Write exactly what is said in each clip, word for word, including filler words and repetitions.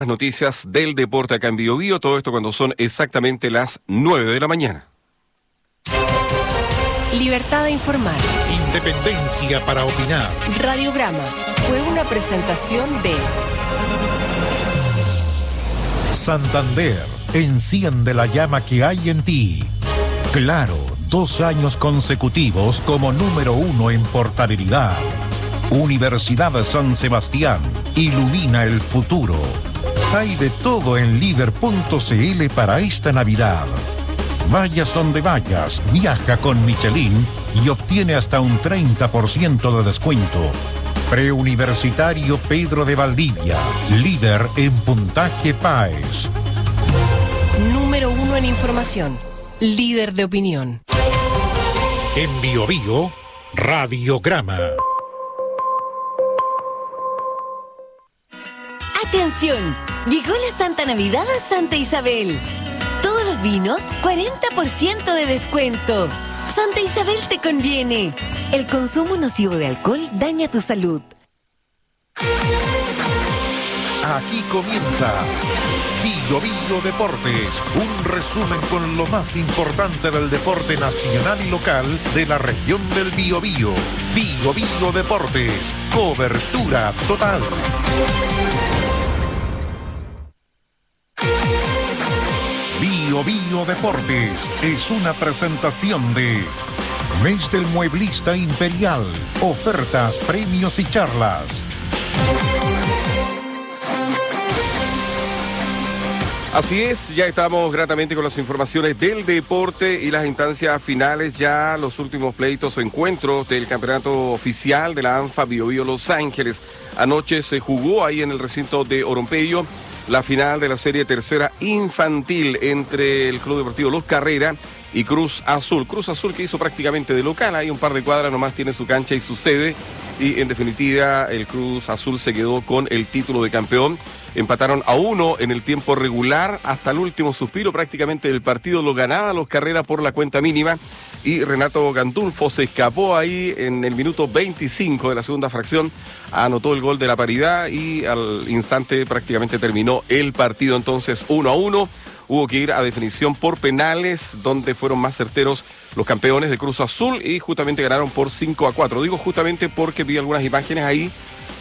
Las noticias del deporte acá en Bio Bio, todo esto cuando son exactamente las nueve de la mañana. Libertad de informar. Independencia para opinar. Radiograma fue una presentación de Santander, enciende la llama que hay en ti. Claro, dos años consecutivos como número uno en portabilidad. Universidad de San Sebastián, ilumina el futuro. Hay de todo en líder punto c l para esta Navidad. Vayas donde vayas, viaja con Michelin y obtiene hasta un treinta por ciento de descuento. Preuniversitario Pedro de Valdivia, líder en puntaje P A E S. Número uno en información, líder de opinión. En Bio Bio, Radiograma. ¡Atención! Llegó la Santa Navidad a Santa Isabel. Todos los vinos, cuarenta por ciento de descuento. Santa Isabel te conviene. El consumo nocivo de alcohol daña tu salud. Aquí comienza Bio Bio Deportes, un resumen con lo más importante del deporte nacional y local de la región del Biobío. Bio Bio Deportes, cobertura total. Bio Bio Deportes es una presentación de Mes del Mueblista Imperial, ofertas, premios y charlas. Así es, ya estamos gratamente con las informaciones del deporte y las instancias finales, ya los últimos pleitos o encuentros del campeonato oficial de la ANFA Bio Bio Los Ángeles. Anoche se jugó ahí en el recinto de Oropello la final de la serie tercera infantil entre el Club Deportivo Los Carrera y Cruz Azul. Cruz Azul que hizo prácticamente de local, hay un par de cuadras nomás tiene su cancha y su sede, y en definitiva el Cruz Azul se quedó con el título de campeón. Empataron a uno en el tiempo regular, hasta el último suspiro prácticamente del partido lo ganaba Los Carrera por la cuenta mínima, y Renato Gandulfo se escapó ahí en el minuto veinticinco de la segunda fracción, anotó el gol de la paridad y al instante prácticamente terminó el partido. Entonces uno a uno, hubo que ir a definición por penales, donde fueron más certeros los campeones de Cruz Azul y justamente ganaron por cinco a cuatro. Digo justamente porque vi algunas imágenes ahí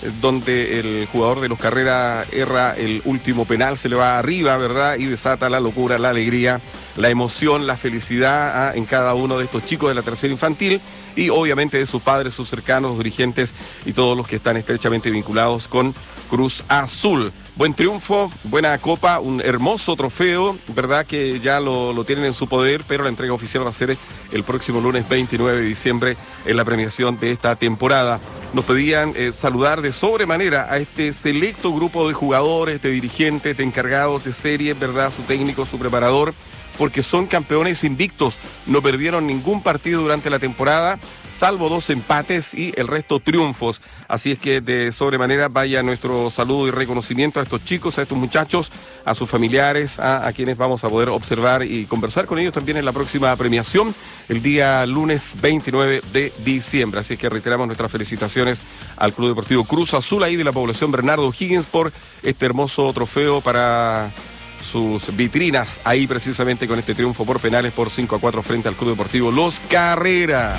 donde el jugador de Los Carrera erra el último penal, se le va arriba, ¿verdad? Y desata la locura, la alegría, la emoción, la felicidad ¿ah? en cada uno de estos chicos de la tercera infantil y obviamente de sus padres, sus cercanos, dirigentes y todos los que están estrechamente vinculados con Cruz Azul. Buen triunfo, buena copa, un hermoso trofeo, ¿verdad? Que ya lo, lo tienen en su poder, pero la entrega oficial va a ser el próximo lunes veintinueve de diciembre en la premiación de esta temporada. Nos pedían eh, saludar de sobremanera a este selecto grupo de jugadores, de dirigentes, de encargados de series, ¿verdad? Su técnico, su preparador, porque son campeones invictos, no perdieron ningún partido durante la temporada, salvo dos empates y el resto triunfos. Así es que de sobremanera vaya nuestro saludo y reconocimiento a estos chicos, a estos muchachos, a sus familiares, a, a quienes vamos a poder observar y conversar con ellos también en la próxima premiación, el día lunes veintinueve de diciembre. Así es que reiteramos nuestras felicitaciones al Club Deportivo Cruz Azul, ahí de la población Bernardo O'Higgins, por este hermoso trofeo para sus vitrinas, ahí precisamente con este triunfo por penales por cinco a cuatro frente al Club Deportivo Los Carrera.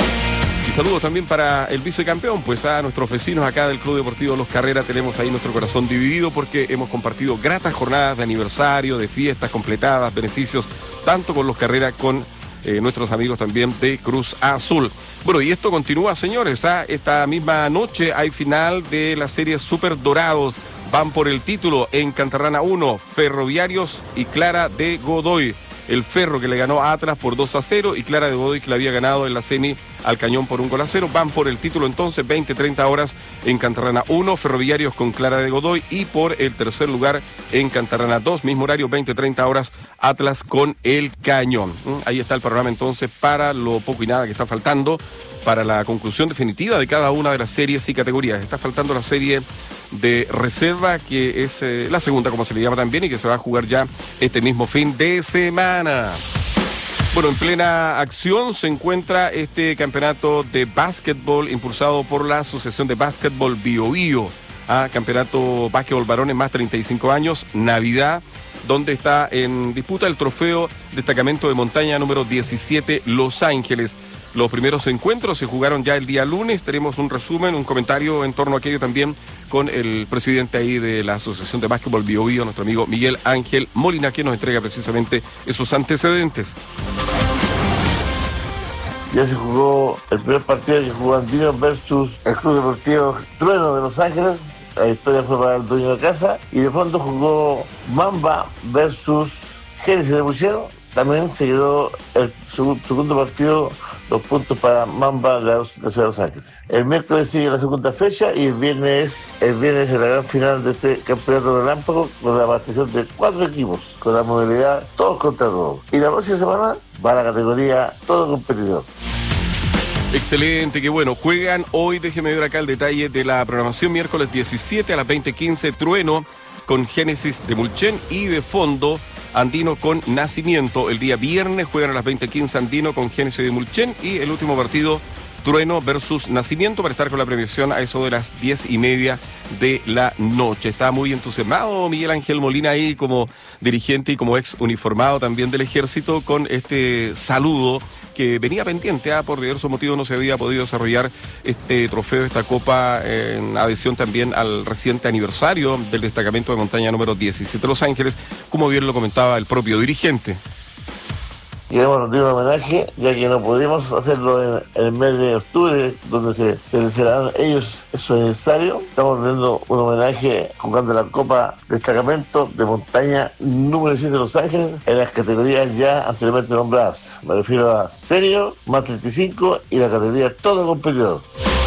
Y saludos también para el vicecampeón, pues a nuestros vecinos acá del Club Deportivo Los Carrera. Tenemos ahí nuestro corazón dividido porque hemos compartido gratas jornadas de aniversario, de fiestas completadas, beneficios, tanto con Los Carrera, con eh, nuestros amigos también de Cruz Azul. Bueno, y esto continúa, señores, ¿ah? Esta misma noche hay final de la serie Super Dorados. Van por el título en Cantarrana uno, Ferroviarios y Clara de Godoy. El Ferro que le ganó a Atlas por dos a cero y Clara de Godoy que le había ganado en la semi al Cañón por un gol a cero. Van por el título entonces, veinte treinta horas en Cantarrana uno, Ferroviarios con Clara de Godoy, y por el tercer lugar en Cantarrana dos, mismo horario, veinte treinta horas, Atlas con el Cañón. Ahí está el panorama entonces para lo poco y nada que está faltando para la conclusión definitiva de cada una de las series y categorías. Está faltando la serie de reserva, que es eh, la segunda, como se le llama también, y que se va a jugar ya este mismo fin de semana. Bueno, en plena acción se encuentra este campeonato de básquetbol impulsado por la Asociación de Básquetbol Bio Bio. a Campeonato Básquetbol Varones más treinta y cinco años, Navidad, donde está en disputa el trofeo Destacamento de Montaña número diecisiete, Los Ángeles. Los primeros encuentros se jugaron ya el día lunes. Tenemos un resumen, un comentario en torno a aquello también con el presidente ahí de la Asociación de Básquetbol Bio Bio, nuestro amigo Miguel Ángel Molina, que nos entrega precisamente esos antecedentes. Ya se jugó el primer partido que jugó Andino versus el Club Deportivo Trueno de Los Ángeles. La historia fue para el dueño de casa. Y de fondo jugó Mamba versus Génesis de Buchero. También se quedó el segundo partido, los puntos para Mamba de la Ciudad de Los Ángeles. El miércoles sigue la segunda fecha y el viernes, el viernes es la gran final de este campeonato relámpago con la participación de cuatro equipos, con la modalidad todos contra todos. Y la próxima semana va a la categoría todo competidor. Excelente, qué bueno. Juegan hoy, déjeme ver acá el detalle de la programación, miércoles diecisiete a las veinte quince, Trueno con Génesis de Mulchen, y de fondo Andino con Nacimiento. El día viernes juegan a las veinte quince Andino con Génesis de Mulchen, y el último partido Trueno versus Nacimiento, para estar con la premiación a eso de las diez y media de la noche. Está muy entusiasmado Miguel Ángel Molina ahí como dirigente y como ex uniformado también del Ejército con este saludo que venía pendiente, ah, por diversos motivos no se había podido desarrollar este trofeo, esta copa, en adhesión también al reciente aniversario del destacamento de montaña número diecisiete Los Ángeles, como bien lo comentaba el propio dirigente. Queremos rendir un homenaje, ya que no pudimos hacerlo en, en el mes de octubre, donde se, se celebraron ellos su aniversario. Estamos rendiendo un homenaje jugando la Copa Destacamento de Montaña número diecisiete de Los Ángeles en las categorías ya anteriormente nombradas. Me refiero a Senior, más treinta y cinco y la categoría Todo Competidor.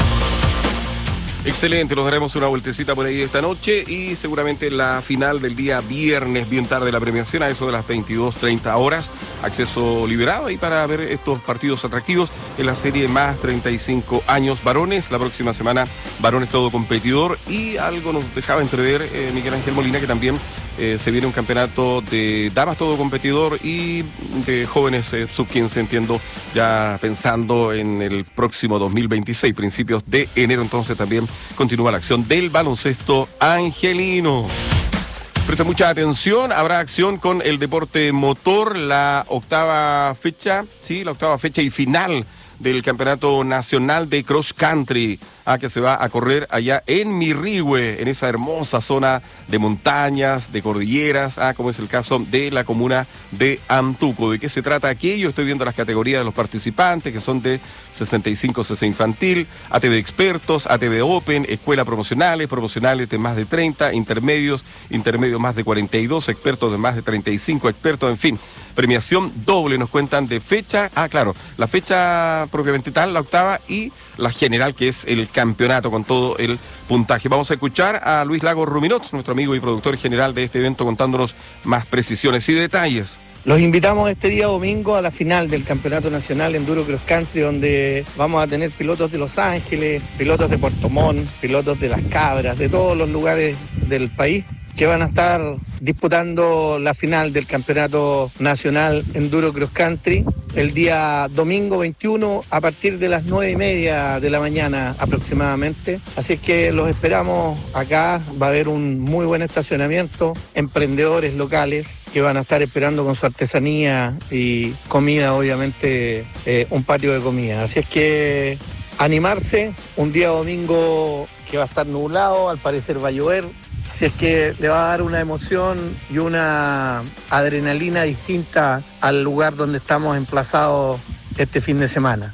Excelente, nos daremos una vueltecita por ahí esta noche y seguramente la final del día viernes, bien tarde la premiación, a eso de las veintidós treinta horas. Acceso liberado ahí para ver estos partidos atractivos en la serie más treinta y cinco años varones. La próxima semana varones todo competidor, y algo nos dejaba entrever eh, Miguel Ángel Molina, que también eh, se viene un campeonato de damas todo competidor y de jóvenes eh, sub quince, entiendo, ya pensando en el próximo dos mil veintiséis, principios de enero. Entonces también continúa la acción del baloncesto angelino. Presta mucha atención, habrá acción con el deporte motor, la octava fecha, sí, la octava fecha y final del Campeonato Nacional de Cross Country, ah, que se va a correr allá en Mirrihue, en esa hermosa zona de montañas, de cordilleras, ah, como es el caso de la comuna de Antuco. ¿De qué se trata aquí? Yo estoy viendo las categorías de los participantes, que son de sesenta y cinco C C infantil, A T V expertos, A T V Open, escuela promocionales, promocionales de más de treinta, intermedios, intermedios más de cuarenta y dos, expertos de más de treinta y cinco, expertos, en fin, premiación doble, nos cuentan de fecha, ah, claro, la fecha propiamente tal, la octava, y la general, que es el campeonato con todo el puntaje. Vamos a escuchar a Luis Lagos Ruminot, nuestro amigo y productor general de este evento, contándonos más precisiones y detalles. Los invitamos este día domingo a la final del Campeonato Nacional Enduro Cross Country, donde vamos a tener pilotos de Los Ángeles, pilotos de Puerto Montt, pilotos de Las Cabras, de todos los lugares del país, que van a estar disputando la final del Campeonato Nacional Enduro Cross Country el día domingo veintiuno a partir de las nueve y media de la mañana aproximadamente. Así es que los esperamos acá, va a haber un muy buen estacionamiento, emprendedores locales que van a estar esperando con su artesanía y comida, obviamente, eh, un patio de comida. Así es que animarse, un día domingo que va a estar nublado, al parecer va a llover. Así es que le va a dar una emoción y una adrenalina distinta al lugar donde estamos emplazados este fin de semana.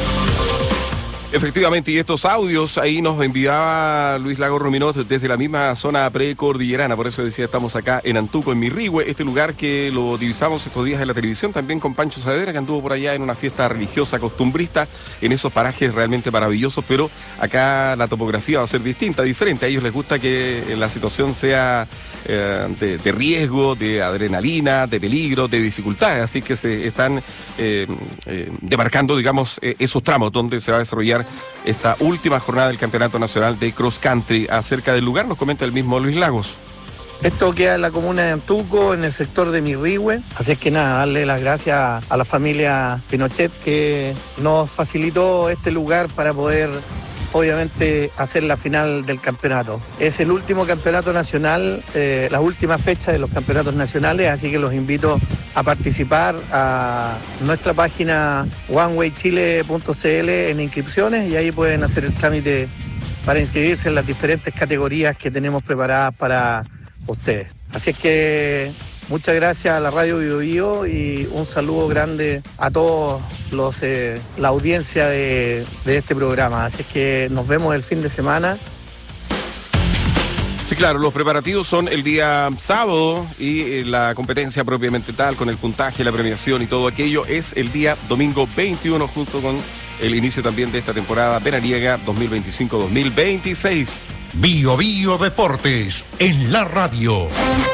Efectivamente, y estos audios ahí nos enviaba Luis Lagos Ruminot desde la misma zona precordillerana, por eso decía, estamos acá en Antuco, en Mirrihue, este lugar que lo divisamos estos días en la televisión, también con Pancho Saavedra, que anduvo por allá en una fiesta religiosa costumbrista, en esos parajes realmente maravillosos, pero acá la topografía va a ser distinta, diferente. A ellos les gusta que la situación sea eh, de, de riesgo, de adrenalina, de peligro, de dificultades, así que se están eh, eh, demarcando, digamos, eh, esos tramos donde se va a desarrollar esta última jornada del Campeonato Nacional de Cross Country. Acerca del lugar nos comenta el mismo Luis Lagos. Esto queda en la comuna de Antuco, en el sector de Mirrihue. Así es que nada, darle las gracias a la familia Pinochet que nos facilitó este lugar para poder obviamente hacer la final del campeonato. Es el último campeonato nacional, eh, la última fecha de los campeonatos nacionales, así que los invito a participar a nuestra página one way chile punto c l en inscripciones y ahí pueden hacer el trámite para inscribirse en las diferentes categorías que tenemos preparadas para ustedes. Así es que muchas gracias a la Radio Bio Bio y un saludo grande a todos los eh, la audiencia de, de este programa. Así es que nos vemos el fin de semana. Sí, claro, los preparativos son el día sábado y eh, la competencia propiamente tal, con el puntaje, la premiación y todo aquello, es el día domingo veintiuno, junto con el inicio también de esta temporada veraniega dos mil veinticinco dos mil veintiséis. Bio Bio Deportes en la radio.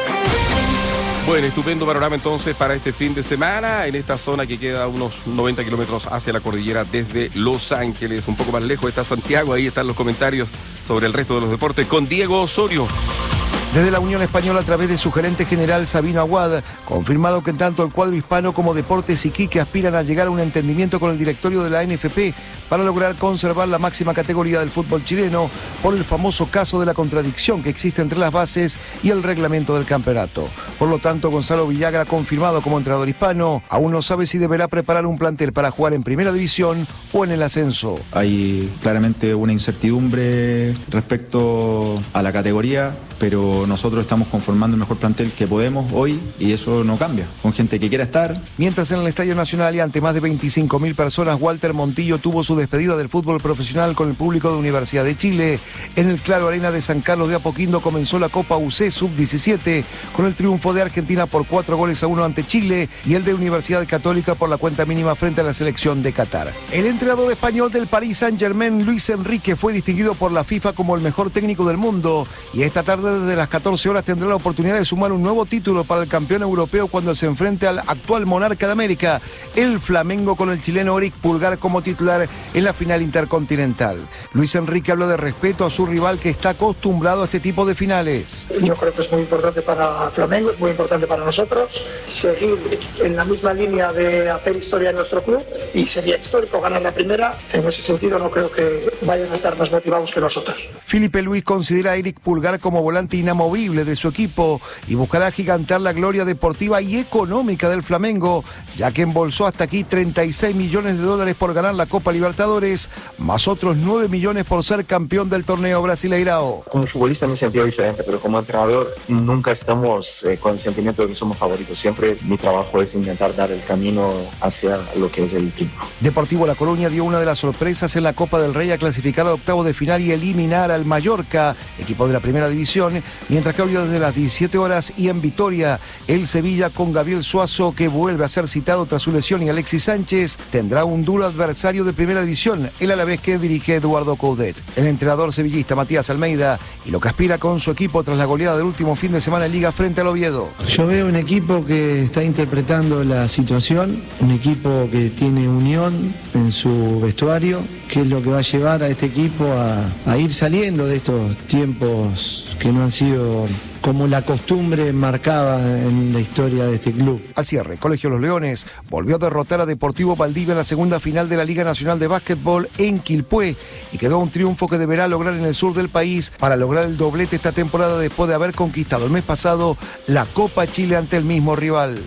Bueno, estupendo panorama entonces para este fin de semana en esta zona que queda a unos noventa kilómetros hacia la cordillera desde Los Ángeles. Un poco más lejos está Santiago, ahí están los comentarios sobre el resto de los deportes con Diego Osorio. Desde la Unión Española, a través de su gerente general Sabino Aguad, confirmado que tanto el cuadro hispano como Deportes Iquique aspiran a llegar a un entendimiento con el directorio de la N F P para lograr conservar la máxima categoría del fútbol chileno por el famoso caso de la contradicción que existe entre las bases y el reglamento del campeonato. Por lo tanto, Gonzalo Villagra, confirmado como entrenador hispano, aún no sabe si deberá preparar un plantel para jugar en primera división o en el ascenso. Hay claramente una incertidumbre respecto a la categoría, pero nosotros estamos conformando el mejor plantel que podemos hoy y eso no cambia, con gente que quiera estar. Mientras en el Estadio Nacional y ante más de veinticinco mil personas, Walter Montillo tuvo su despedida del fútbol profesional con el público de Universidad de Chile. En el Claro Arena de San Carlos de Apoquindo comenzó la Copa U C sub diecisiete con el triunfo de Argentina por cuatro goles a uno ante Chile y el de Universidad Católica por la cuenta mínima frente a la selección de Qatar. El entrenador español del Paris Saint-Germain, Luis Enrique, fue distinguido por la FIFA como el mejor técnico del mundo y esta tarde desde las catorce horas tendrá la oportunidad de sumar un nuevo título para el campeón europeo cuando se enfrente al actual monarca de América, el Flamengo, con el chileno Eric Pulgar como titular en la final intercontinental. Luis Enrique habló de respeto a su rival que está acostumbrado a este tipo de finales. Yo creo que es muy importante para Flamengo, es muy importante para nosotros seguir en la misma línea de hacer historia en nuestro club y sería histórico ganar la primera. En ese sentido no creo que vayan a estar más motivados que nosotros. Felipe Luis considera a Eric Pulgar como volante inamovible de su equipo y buscará gigantar la gloria deportiva y económica del Flamengo, ya que embolsó hasta aquí treinta y seis millones de dólares por ganar la Copa Libertadores, más otros nueve millones por ser campeón del torneo Brasileirao. Como futbolista me sentía diferente, pero como entrenador nunca estamos eh, con el sentimiento de que somos favoritos. Siempre mi trabajo es intentar dar el camino hacia lo que es el equipo. Deportivo La Coruña dio una de las sorpresas en la Copa del Rey a clasificar a octavos de final y eliminar al Mallorca, equipo de la primera división, mientras que hoy desde las diecisiete horas y en Vitoria, el Sevilla con Gabriel Suazo, que vuelve a ser citado tras su lesión, y Alexis Sánchez tendrá un duro adversario de primera división, el Alavés que dirige Eduardo Coudet. El entrenador sevillista Matías Almeida y lo que aspira con su equipo tras la goleada del último fin de semana en Liga frente al Oviedo. Yo veo un equipo que está interpretando la situación, un equipo que tiene unión en su vestuario, que es lo que va a llevar a este equipo a, a ir saliendo de estos tiempos que no han sido como la costumbre marcaba en la historia de este club. Al cierre, Colegio Los Leones volvió a derrotar a Deportivo Valdivia en la segunda final de la Liga Nacional de Básquetbol en Quilpué y quedó un triunfo que deberá lograr en el sur del país para lograr el doblete esta temporada después de haber conquistado el mes pasado la Copa Chile ante el mismo rival.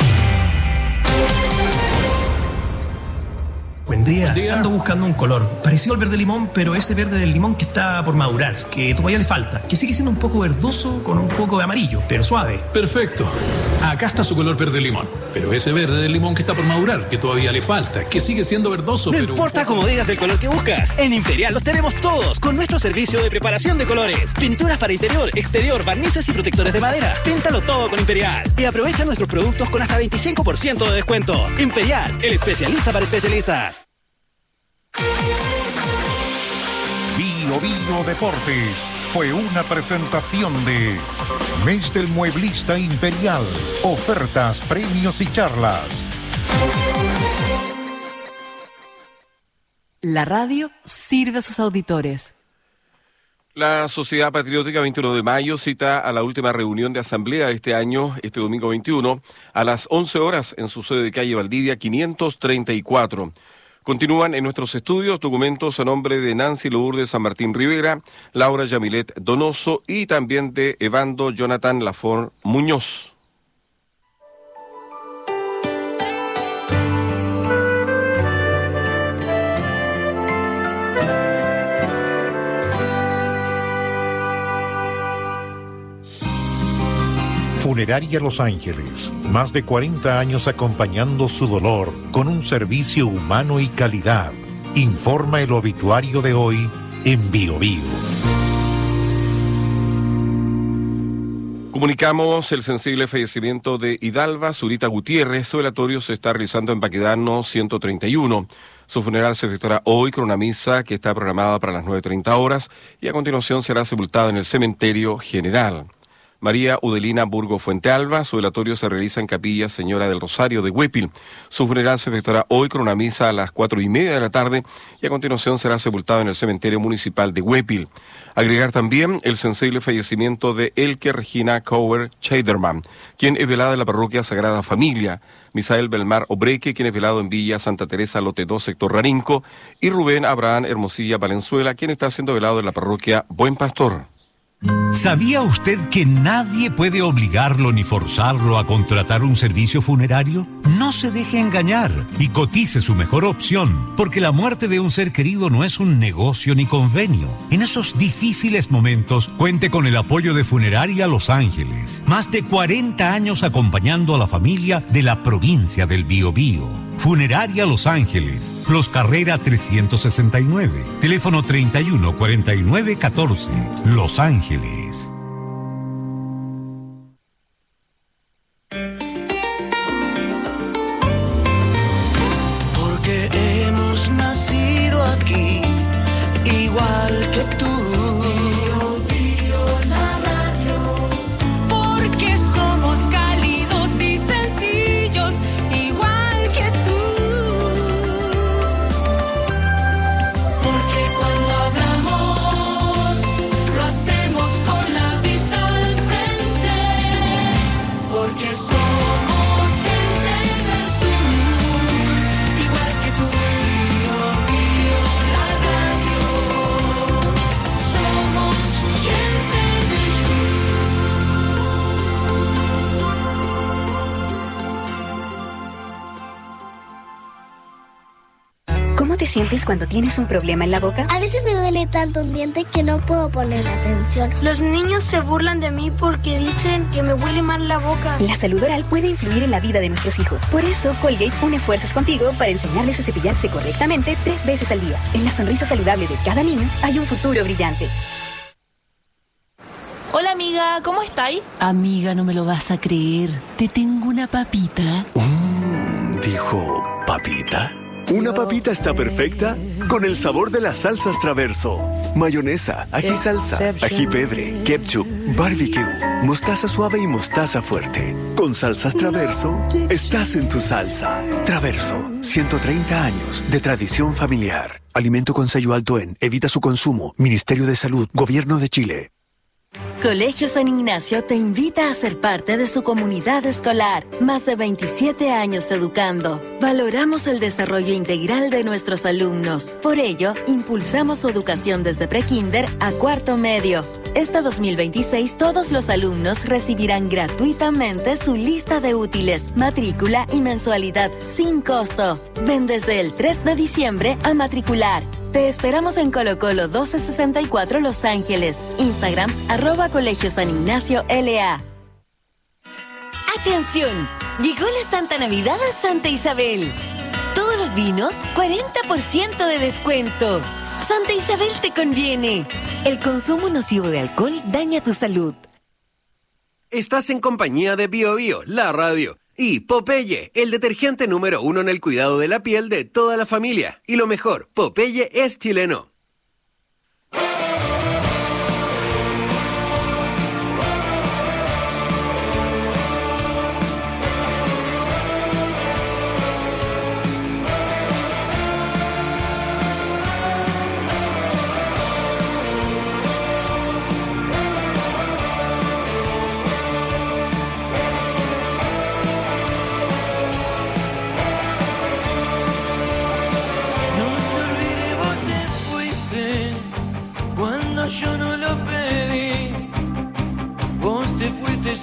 Buen día. Buen día. Ando buscando un color parecido al verde limón, pero ese verde del limón que está por madurar, que todavía le falta, que sigue siendo un poco verdoso con un poco de amarillo, pero suave. Perfecto. Acá está su color verde limón, pero ese verde del limón que está por madurar, que todavía le falta, que sigue siendo verdoso, no pero... No importa cómo digas el color que buscas, en Imperial los tenemos todos, con nuestro servicio de preparación de colores. Pinturas para interior, exterior, barnices y protectores de madera. Píntalo todo con Imperial. Y aprovecha nuestros productos con hasta veinticinco por ciento de descuento. Imperial, el especialista para especialistas. Bio Bio Deportes fue una presentación de Mes del Mueblista Imperial. Ofertas, premios y charlas. La radio sirve a sus auditores. La Sociedad Patriótica veintiuno de mayo cita a la última reunión de asamblea de este año, este domingo veintiuno, a las once horas en su sede de calle Valdivia quinientos treinta y cuatro. Continúan en nuestros estudios documentos a nombre de Nancy Lourdes San Martín Rivera, Laura Yamilet Donoso y también de Evando Jonathan Lafón Muñoz. Funeraria Los Ángeles, más de cuarenta años acompañando su dolor con un servicio humano y calidad. Informa el obituario de hoy en Bio Bio. Comunicamos el sensible fallecimiento de Hidalva Zurita Gutiérrez. Su velatorio se está realizando en Baquedano ciento treinta y uno. Su funeral se efectuará hoy con una misa que está programada para las nueve treinta horas y a continuación será sepultada en el cementerio general. María Udelina Burgo Fuentealba, su velatorio se realiza en Capilla Señora del Rosario de Huépil. Su funeral se efectuará hoy con una misa a las cuatro y media de la tarde y a continuación será sepultado en el cementerio municipal de Huépil. Agregar también el sensible fallecimiento de Elke Regina Cower Scheiderman, quien es velada en la parroquia Sagrada Familia, Misael Belmar Obreque, quien es velado en Villa Santa Teresa, Lote dos, sector Rarinco, y Rubén Abraham Hermosilla Valenzuela, quien está siendo velado en la parroquia Buen Pastor. ¿Sabía usted que nadie puede obligarlo ni forzarlo a contratar un servicio funerario? No se deje engañar y cotice su mejor opción, porque la muerte de un ser querido no es un negocio ni convenio. En esos difíciles momentos, cuente con el apoyo de Funeraria Los Ángeles. Más de cuarenta años acompañando a la familia de la provincia del Biobío. Funeraria Los Ángeles, Los Carrera trescientos sesenta y nueve, teléfono treinta y uno cuarenta y nueve catorce, Los Ángeles. Porque hemos nacido aquí, igual que tú. Bio, Bio, la radio. Porque somos cálidos y sencillos, igual que tú. Porque cuando hablamos, lo hacemos con la vista al frente. Porque somos gente del sur, igual que tú. Bio, Bio, la radio. Somos gente del sur. ¿Cómo te sientes cuando tienes un problema en la boca? A veces me duele tanto un diente que no puedo poner atención. Los niños se burlan de mí porque dicen que me huele mal la boca. La salud oral puede influir en la vida de nuestros hijos. Por eso, Colgate une fuerzas contigo para enseñarles a cepillarse correctamente tres veces al día. En la sonrisa saludable de cada niño hay un futuro brillante. Hola amiga, ¿cómo estáis? Amiga, no me lo vas a creer. Te tengo una papita. Mm, dijo, ¿papita? Una papita está perfecta con el sabor de las salsas Traverso. Mayonesa, ají salsa, ají pebre, ketchup, barbecue, mostaza suave y mostaza fuerte. Con salsas Traverso, estás en tu salsa. Traverso, ciento treinta años de tradición familiar. Alimento con sello alto en Evita su consumo. Ministerio de Salud, Gobierno de Chile. Colegio San Ignacio te invita a ser parte de su comunidad escolar. Más de veintisiete años educando. Valoramos el desarrollo integral de nuestros alumnos. Por ello, impulsamos su educación desde prekinder a cuarto medio. Este dos mil veintiséis, todos los alumnos recibirán gratuitamente su lista de útiles, matrícula y mensualidad sin costo. Ven desde el tres de diciembre a matricular. Te esperamos en Colo Colo doce sesenta y cuatro Los Ángeles. Instagram, arroba Colegio San Ignacio L A. ¡Atención! Llegó la Santa Navidad a Santa Isabel. Todos los vinos, cuarenta por ciento de descuento. Santa Isabel te conviene. El consumo nocivo de alcohol daña tu salud. Estás en compañía de Bio Bio, la radio. Y Popeye, el detergente número uno en el cuidado de la piel de toda la familia. Y lo mejor, Popeye es chileno.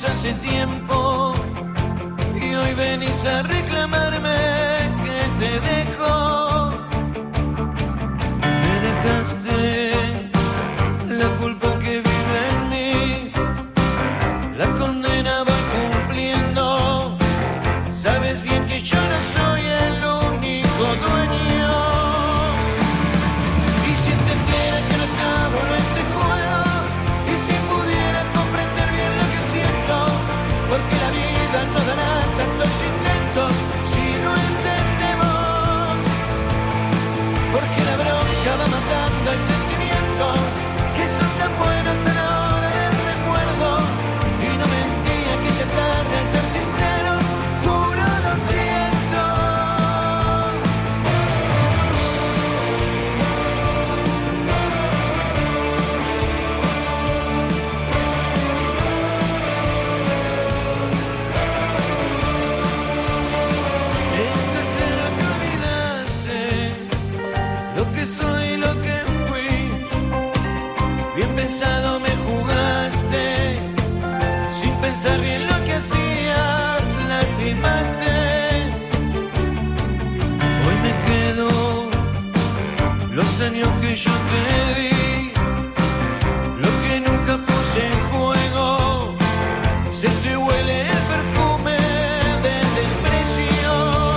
fuimos hace tiempo y hoy venís a reclamarme que te dejo. Me dejaste la culpa que vive en mí, la condena va cumpliendo. Sabes bien que yo no soy el único dueño. Y si entendiera que no acabo en este juego, y si pudiera comprender bien lo que siento, porque la vida no dará tantos intentos si no entendemos. Porque la bronca va matando el sentimiento, que son tan buenas a la hora del recuerdo. Y no mentí aquella tarde al ser sincero, juro lo siento. Está claro que olvidaste lo que soy y lo que fui. Bien pensado me jugaste, sin pensar bien lo que hacías, lastimaste. Hoy me quedo los años que yo te di, lo que nunca puse en juego. Se te huele el perfume del desprecio.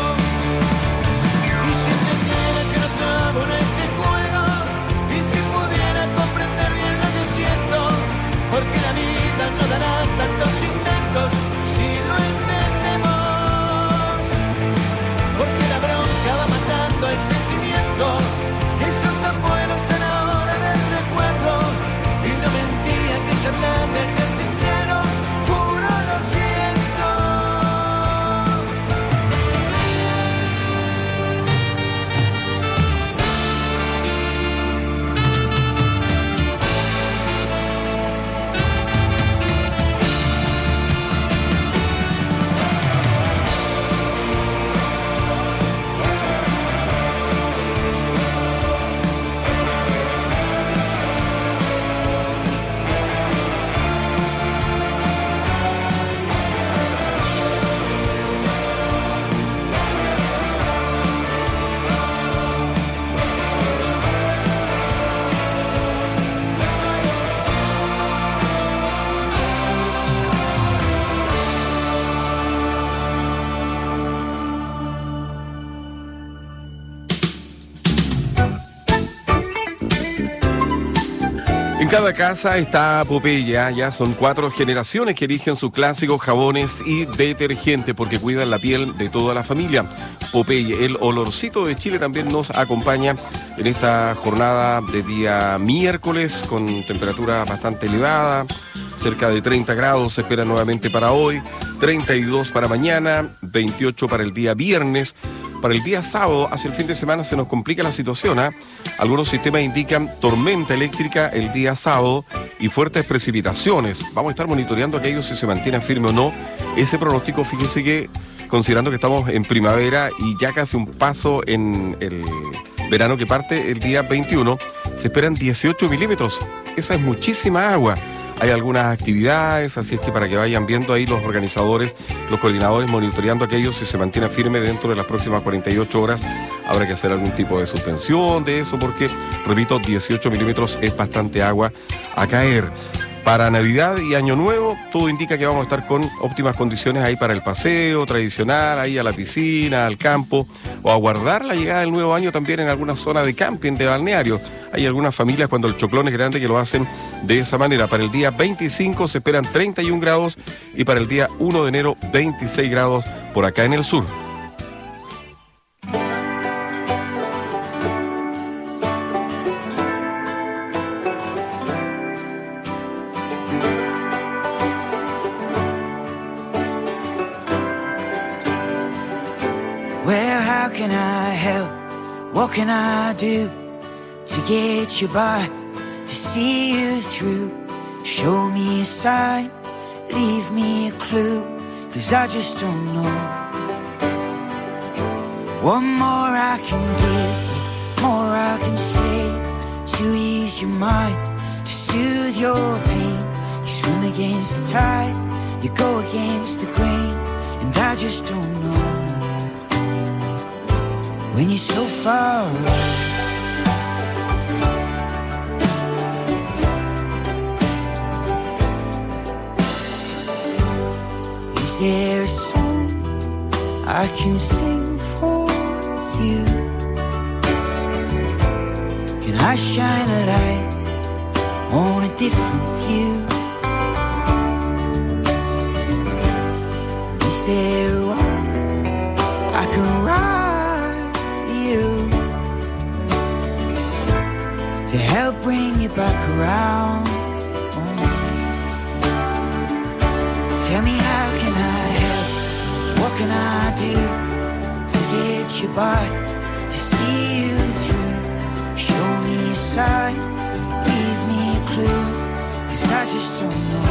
Y si entendiera que no estaba en este juego, y si pudiera comprender bien lo que siento, porque la vida no dará tantos intentos si lo entendemos. Porque la bronca va matando el sentimiento, que son tan buenos a la hora del recuerdo. Y no mentí aquella tarde al ser sincero, juro lo siento. En cada casa está Popeye, ya son cuatro generaciones que eligen sus clásicos jabones y detergente porque cuidan la piel de toda la familia. Popeye, el olorcito de Chile, también nos acompaña en esta jornada de día miércoles con temperatura bastante elevada, cerca de treinta grados se espera nuevamente para hoy, treinta y dos para mañana, veintiocho para el día viernes. Para el día sábado, hacia el fin de semana, se nos complica la situación, ¿eh? Algunos sistemas indican tormenta eléctrica el día sábado y fuertes precipitaciones. Vamos a estar monitoreando aquellos si se mantienen firme o no. Ese pronóstico, fíjense que, considerando que estamos en primavera y ya casi un paso en el verano que parte el día veintiuno, se esperan dieciocho milímetros. Esa es muchísima agua. Hay algunas actividades, así es que para que vayan viendo ahí los organizadores, los coordinadores, monitoreando aquellos si se mantiene firme dentro de las próximas cuarenta y ocho horas, habrá que hacer algún tipo de suspensión de eso porque, repito, dieciocho milímetros es bastante agua a caer. Para Navidad y Año Nuevo, todo indica que vamos a estar con óptimas condiciones ahí para el paseo tradicional, ahí a la piscina, al campo, o a guardar la llegada del nuevo año también en alguna zona de camping, de balneario. Hay algunas familias cuando el choclón es grande que lo hacen de esa manera. Para el día veinticinco se esperan treinta y un grados y para el día uno de enero veintiséis grados por acá en el sur. Well, how can I help? What can I do to get you by, to see you through? Show me a sign, leave me a clue, 'cause I just don't know. What more I can give, more I can say, to ease your mind, to soothe your pain. You swim against the tide, You go against the grain, and I just don't know when you're so far away. Is there a song I can sing for you? Can I shine a light on a different view? Is there one I can write for you to help bring you back around? Tell me, how can I help? What can I do to get you by, to see you through? Show me a sign, leave me a clue, 'cause I just don't know.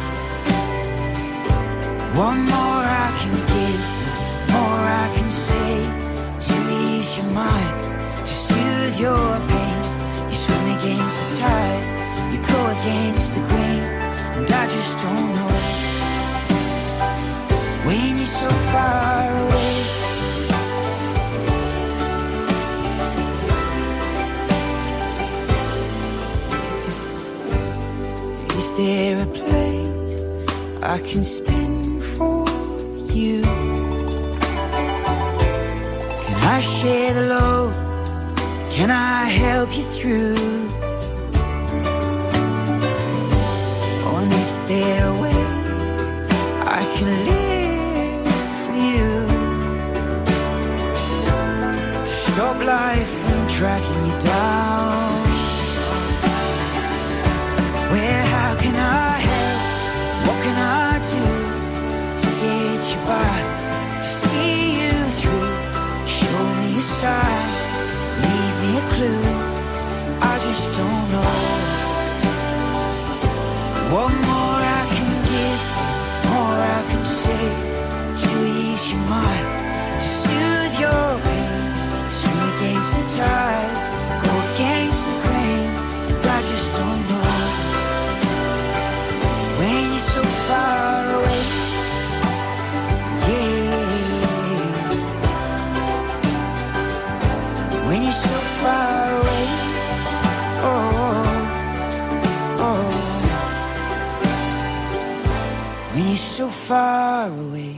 One more I can give, more I can say, to ease your mind, to soothe your pain. You swim against the tide, you go against the grain, and I just don't know when you're so far away. Is there a plate I can spin for you? Can I share the load? Can I help you through? Or is there a way I can live for you? Stop life from dragging you down. Where, how can I help? What can I do to get you by, to see you through? Show me a sign, leave me a clue, I just don't know. One more I can give, more I can say, to ease your mind, to soothe your pain. Swim against the tide, go against the grain, and I just don't know when you're so far away. Yeah, when you're so far away. Oh, oh, when you're so far away.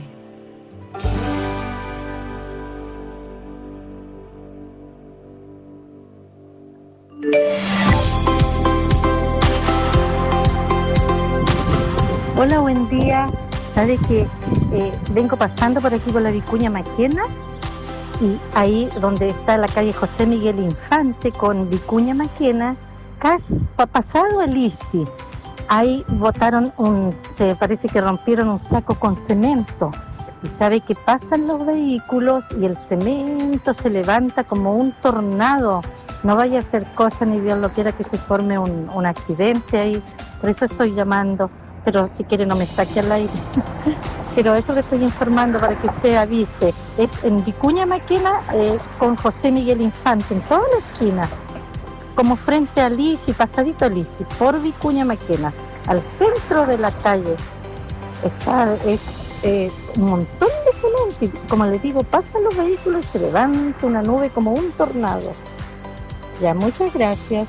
Hola, buen día. Sabes que eh, vengo pasando por aquí por la Vicuña Maquena, y ahí donde está la calle José Miguel Infante con Vicuña Maquena, casi pasado el ICI, ahí botaron un, se parece que rompieron un saco con cemento, y sabe que pasan los vehículos y el cemento se levanta como un tornado. No vaya a hacer cosa, ni Dios lo quiera, que se forme un, un accidente ahí. Por eso estoy llamando, pero si quiere no me saque al aire. Pero eso le estoy informando para que usted avise. Es en Vicuña Maquena eh, con José Miguel Infante, en toda la esquina, como frente a Lisi, pasadito a Lisi, por Vicuña Maquena, al centro de la calle. Está, es eh, un montón de cemento, y como les digo, pasan los vehículos y se levanta una nube como un tornado. Ya, muchas gracias.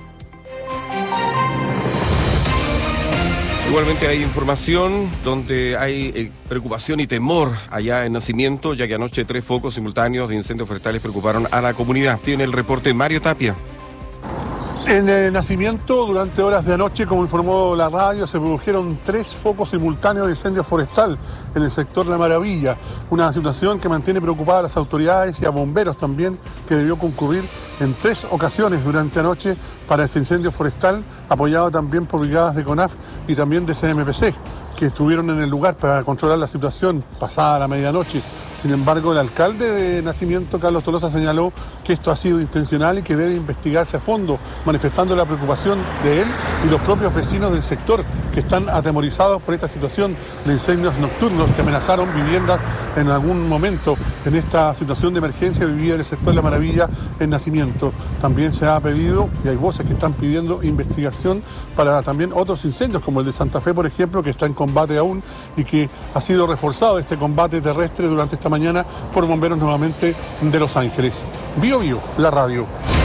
Igualmente hay información donde hay eh, preocupación y temor allá en Nacimiento, ya que anoche tres focos simultáneos de incendios forestales preocuparon a la comunidad. Tiene el reporte Mario Tapia. En el Nacimiento, durante horas de anoche, como informó la radio, se produjeron tres focos simultáneos de incendio forestal en el sector La Maravilla. Una situación que mantiene preocupadas a las autoridades y a bomberos también, que debió concurrir en tres ocasiones durante anoche para este incendio forestal, apoyado también por brigadas de CONAF y también de C M P C, que estuvieron en el lugar para controlar la situación pasada la medianoche. Sin embargo, el alcalde de Nacimiento, Carlos Tolosa, señaló que esto ha sido intencional y que debe investigarse a fondo, manifestando la preocupación de él y los propios vecinos del sector, que están atemorizados por esta situación de incendios nocturnos que amenazaron viviendas en algún momento en esta situación de emergencia vivida en el sector La Maravilla en Nacimiento. También se ha pedido, y hay voces que están pidiendo investigación para también otros incendios, como el de Santa Fe, por ejemplo, que está en combate aún y que ha sido reforzado este combate terrestre durante esta mañana por bomberos nuevamente de Los Ángeles. Bio Bio, la radio.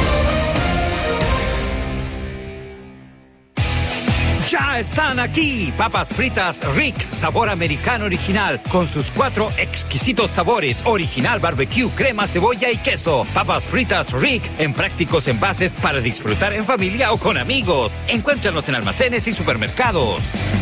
Ya están aquí, papas fritas Rick, sabor americano original, con sus cuatro exquisitos sabores, original, barbecue, crema, cebolla y queso. Papas fritas Rick, en prácticos envases para disfrutar en familia o con amigos. Encuéntranos en almacenes y supermercados.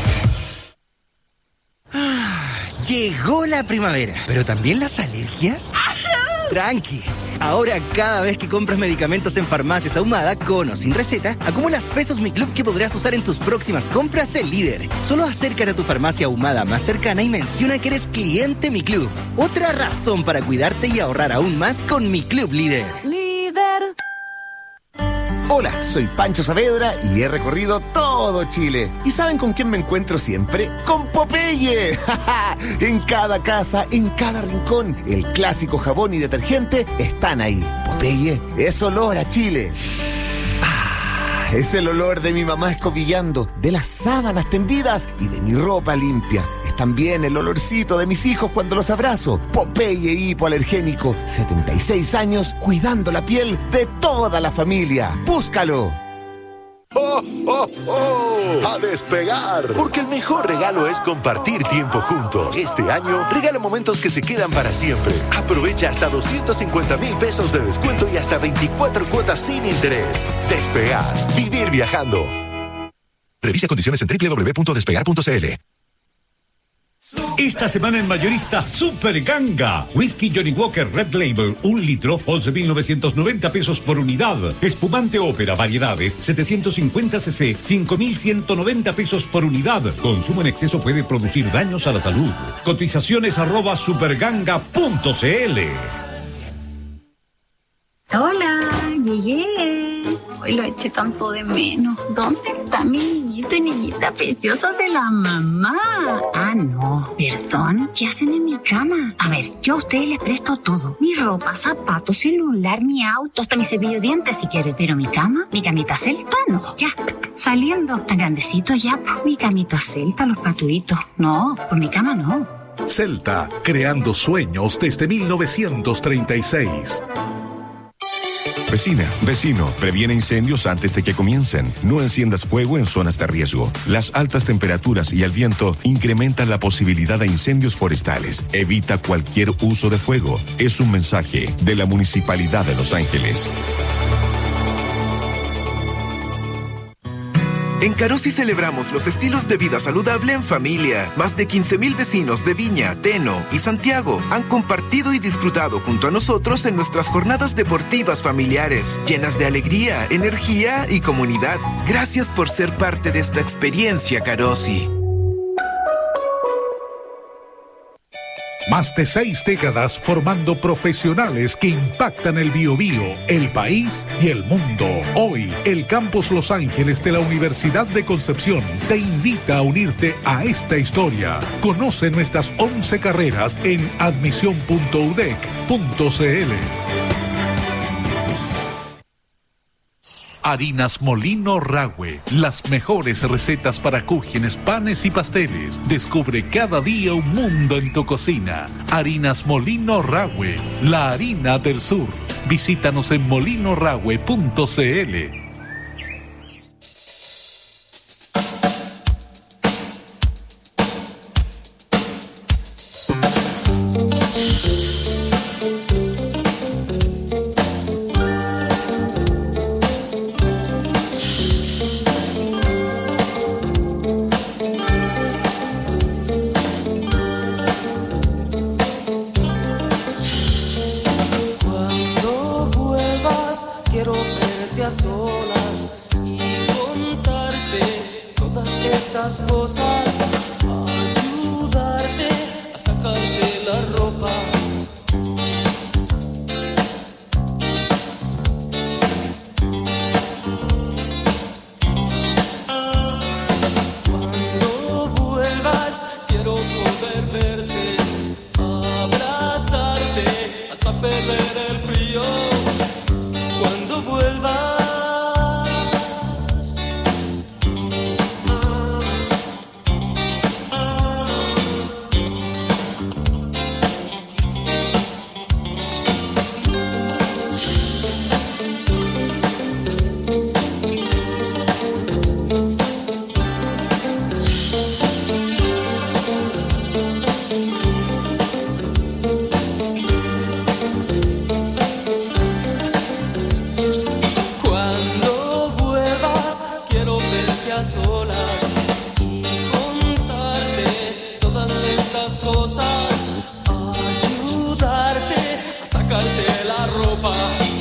Ah, llegó la primavera, pero también las alergias. Tranqui. Ahora, cada vez que compras medicamentos en Farmacias Ahumada, con o sin receta, acumulas pesos Mi Club que podrás usar en tus próximas compras en Líder. Solo acércate a tu farmacia Ahumada más cercana y menciona que eres cliente Mi Club. Otra razón para cuidarte y ahorrar aún más con Mi Club Líder. Líder. Hola, soy Pancho Saavedra y he recorrido todo Chile. ¿Y saben con quién me encuentro siempre? ¡Con Popeye! En cada casa, en cada rincón, el clásico jabón y detergente están ahí. Popeye es olor a Chile. Ah, es el olor de mi mamá escobillando, de las sábanas tendidas y de mi ropa limpia. Es también el olorcito de mis hijos cuando los abrazo. Popeye hipoalergénico, setenta y seis años cuidando la piel de toda la familia. ¡Búscalo! ¡Oh, oh, oh! ¡A despegar! Porque el mejor regalo es compartir tiempo juntos. Este año, regala momentos que se quedan para siempre. Aprovecha hasta doscientos cincuenta mil pesos de descuento y hasta veinticuatro cuotas sin interés. Despegar. Vivir viajando. Revisa condiciones en doble u doble u doble u punto despegar punto c l. Esta semana en mayorista Super Ganga. Whisky Johnny Walker Red Label, un litro, once mil novecientos noventa pesos por unidad. Espumante Ópera Variedades, setecientos cincuenta centilitros, cinco mil ciento noventa pesos por unidad. Consumo en exceso puede producir daños a la salud. Cotizaciones arroba superganga punto c l. Hola, llegué. Hoy lo eché tanto de menos. ¿Dónde está mi niñito y niñita preciosa de la mamá? Ah, no, perdón. ¿Qué hacen en mi cama? A ver, yo a ustedes les presto todo. Mi ropa, zapatos, celular, mi auto, hasta mi cepillo de dientes si quieren. Pero mi cama, mi camita celta, no. Ya, saliendo. Tan grandecito ya, pues, mi camita celta, los patuitos. No, con mi cama no. Celta, creando sueños desde mil novecientos treinta y seis. Vecina, vecino, previene incendios antes de que comiencen. No enciendas fuego en zonas de riesgo. Las altas temperaturas y el viento incrementan la posibilidad de incendios forestales. Evita cualquier uso de fuego. Es un mensaje de la Municipalidad de Los Ángeles. En Carosi celebramos los estilos de vida saludable en familia. Más de quince mil vecinos de Viña, Teno y Santiago han compartido y disfrutado junto a nosotros en nuestras jornadas deportivas familiares, llenas de alegría, energía y comunidad. Gracias por ser parte de esta experiencia, Carosi. Más de seis décadas formando profesionales que impactan el Biobío, el país y el mundo. Hoy, el Campus Los Ángeles de la Universidad de Concepción te invita a unirte a esta historia. Conoce nuestras once carreras en admisión punto u d e c punto c l. Harinas Molino Rahue, las mejores recetas para cúgenes, panes y pasteles. Descubre cada día un mundo en tu cocina. Harinas Molino Rahue, la harina del sur. Visítanos en molino rahue punto c l. Quiero poder verte, abrazarte cosas, ayudarte a sacarte la ropa.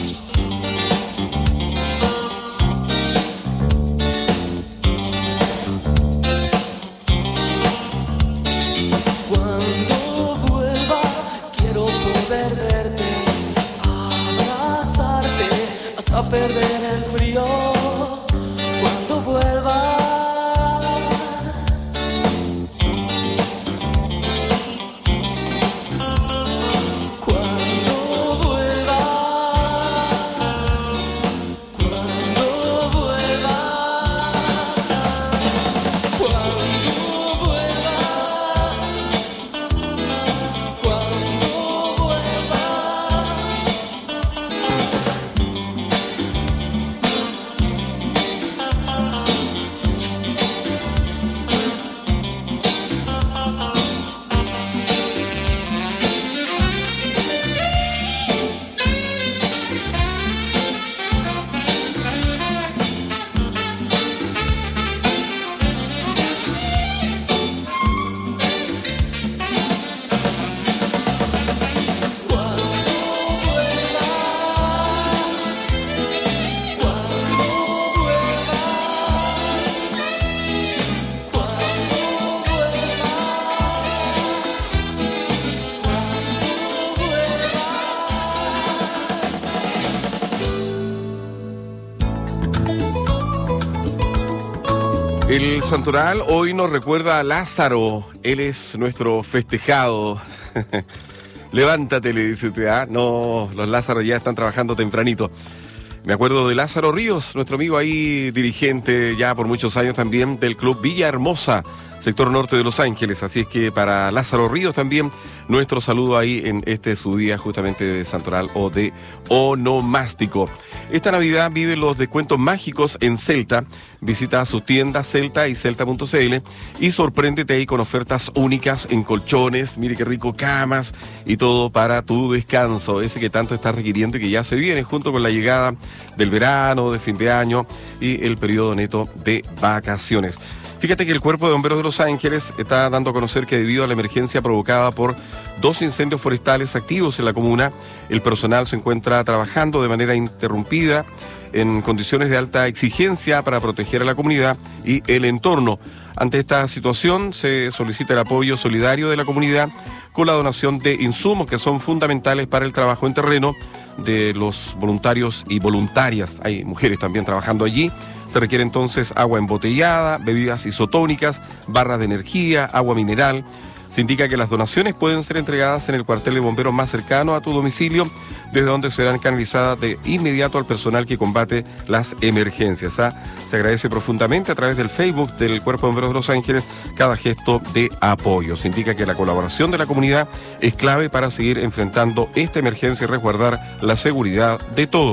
Cuando vuelva quiero poder verte, abrazarte hasta perder el frío. Cuando vuelva El santoral hoy nos recuerda a Lázaro. Él es nuestro festejado. Levántate, le dice usted. ¿Ah? No, los Lázaros ya están trabajando tempranito. Me acuerdo de Lázaro Ríos, nuestro amigo ahí, dirigente ya por muchos años también del Club Villahermosa, sector norte de Los Ángeles. Así es que para Lázaro Ríos también nuestro saludo ahí en este su día justamente de santoral o de onomástico. Esta Navidad vive los descuentos mágicos en Celta. Visita sus tiendas Celta y Celta punto c l y sorpréndete ahí con ofertas únicas en colchones, mire qué rico, camas y todo para tu descanso, ese que tanto estás requiriendo y que ya se viene junto con la llegada del verano, de fin de año y el periodo neto de vacaciones. Fíjate que el Cuerpo de Bomberos de Los Ángeles está dando a conocer que debido a la emergencia provocada por dos incendios forestales activos en la comuna, el personal se encuentra trabajando de manera interrumpida en condiciones de alta exigencia para proteger a la comunidad y el entorno. Ante esta situación se solicita el apoyo solidario de la comunidad con la donación de insumos que son fundamentales para el trabajo en terreno de los voluntarios y voluntarias. Hay mujeres también trabajando allí. Se requiere entonces agua embotellada, bebidas isotónicas, barras de energía, agua mineral. Se indica que las donaciones pueden ser entregadas en el cuartel de bomberos más cercano a tu domicilio, desde donde serán canalizadas de inmediato al personal que combate las emergencias. ¿Ah? Se agradece profundamente a través del Facebook del Cuerpo de Bomberos de Los Ángeles cada gesto de apoyo. Se indica que la colaboración de la comunidad es clave para seguir enfrentando esta emergencia y resguardar la seguridad de todos.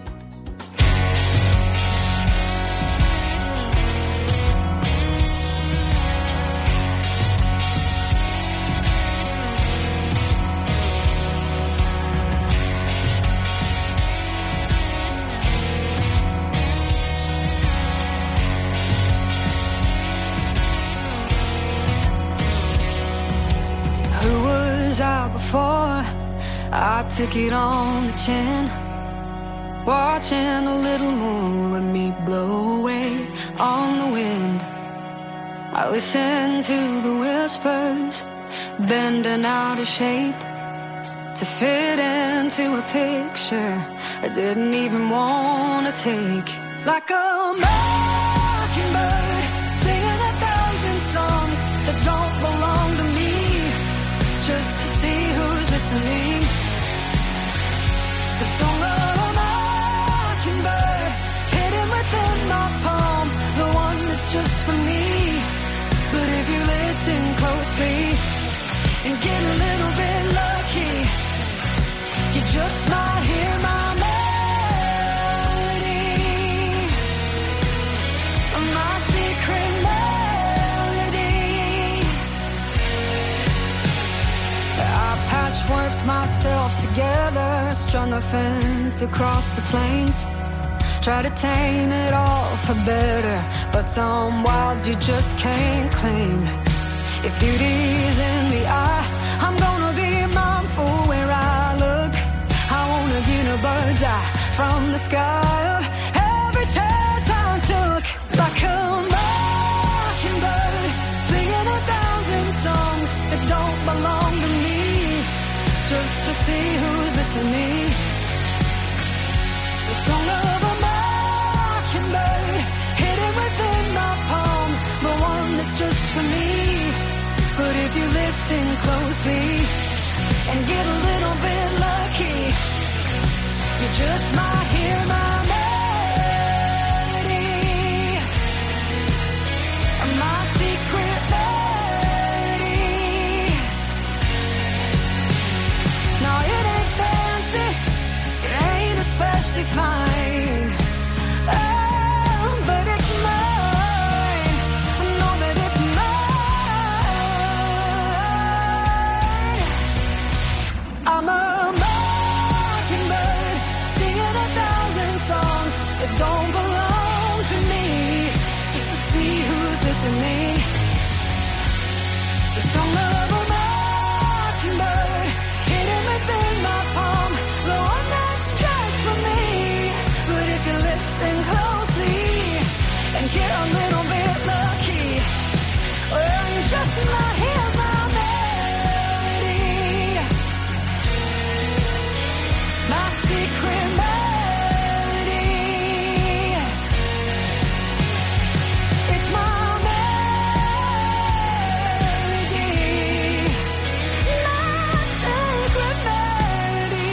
Before I took it on the chin, watching a little more of me blow away on the wind. I listened to the whispers, bending out of shape to fit into a picture I didn't even want to take. Like a mockingbird singing a thousand songs that don't belong to me, just to see who's listening. The song of a mockingbird hidden within my palm, the one that's just for me. But if you listen closely and get a little bit lucky, you just might hear my melody, my secret melody. I patchworked myself together, strung a fence across the plains, try to tame it all for better, but some wilds you just can't claim. If beauty's in the eye, the sky of every chance I took, like a mockingbird, singing a thousand songs that don't belong to me, just to see who's listening. The song of a mockingbird, hidden within my palm, the one that's just for me. But if you listen closely and get a little bit lucky, you just might hear my melody, my secret melody. No, it ain't fancy, it ain't especially fine, oh, but it's mine. I know that it's mine. I'm a mockingbird, singing a thousand songs that don't belong to me, just to see who's listening. The song of a mockingbird, hidden within my palm, the one that's just for me. But if you listen closely and get a little bit lucky, well, you just might hear my melody, my secret melody. It's my melody, my secret melody.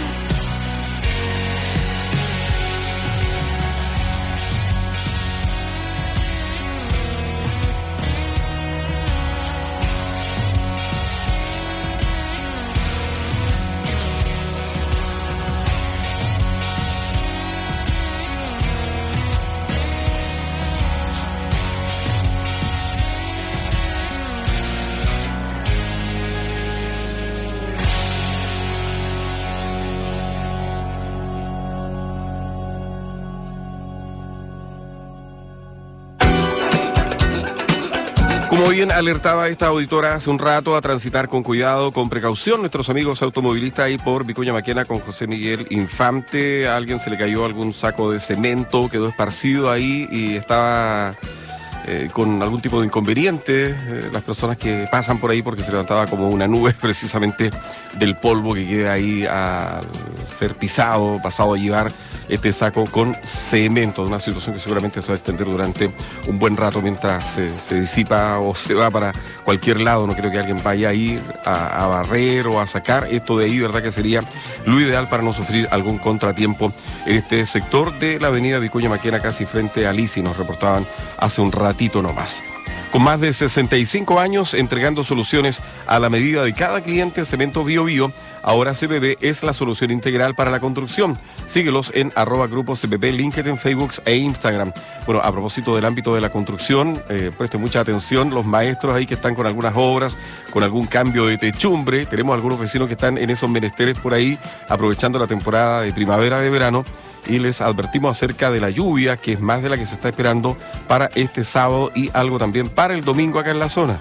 Como bien alertaba esta auditora hace un rato, a transitar con cuidado, con precaución, nuestros amigos automovilistas ahí por Vicuña Maquena con José Miguel Infante. A alguien se le cayó algún saco de cemento, quedó esparcido ahí y estaba eh, con algún tipo de inconveniente. Eh, las personas que pasan por ahí, porque se levantaba como una nube precisamente del polvo que queda ahí al ser pisado, pasado a llevar este saco con cemento, una situación que seguramente se va a extender durante un buen rato mientras se, se disipa o se va para cualquier lado. No creo que alguien vaya a ir a, a barrer o a sacar esto de ahí, verdad que sería lo ideal para no sufrir algún contratiempo en este sector de la avenida Vicuña Maquena, casi frente a Lisi, nos reportaban hace un ratito nomás. Con más de sesenta y cinco años entregando soluciones a la medida de cada cliente, Cemento Bio Bio, ahora C P P es la solución integral para la construcción. Síguelos en arroba grupo C P P, LinkedIn, Facebook e Instagram. Bueno, a propósito del ámbito de la construcción, eh, preste mucha atención, los maestros ahí que están con algunas obras, con algún cambio de techumbre. Tenemos algunos vecinos que están en esos menesteres por ahí, aprovechando la temporada de primavera, de verano. Y les advertimos acerca de la lluvia, que es más de la que se está esperando para este sábado y algo también para el domingo acá en la zona.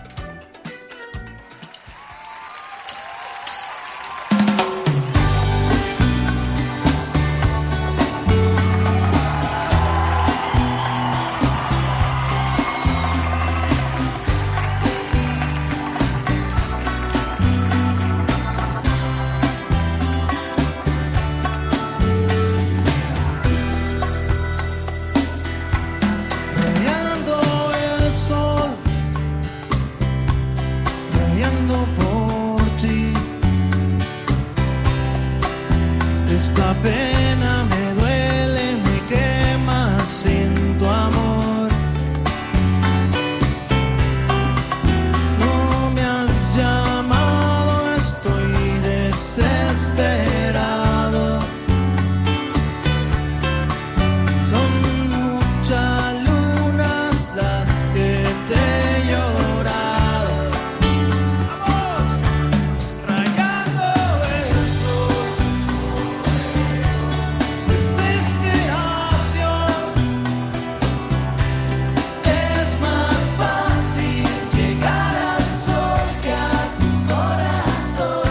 Esta pena me duele, me quema sin tu amor. No me has llamado, estoy desesperado. Son muchas lunas las que te he llorado. ¡Vamos! Rayando esto. Corazón.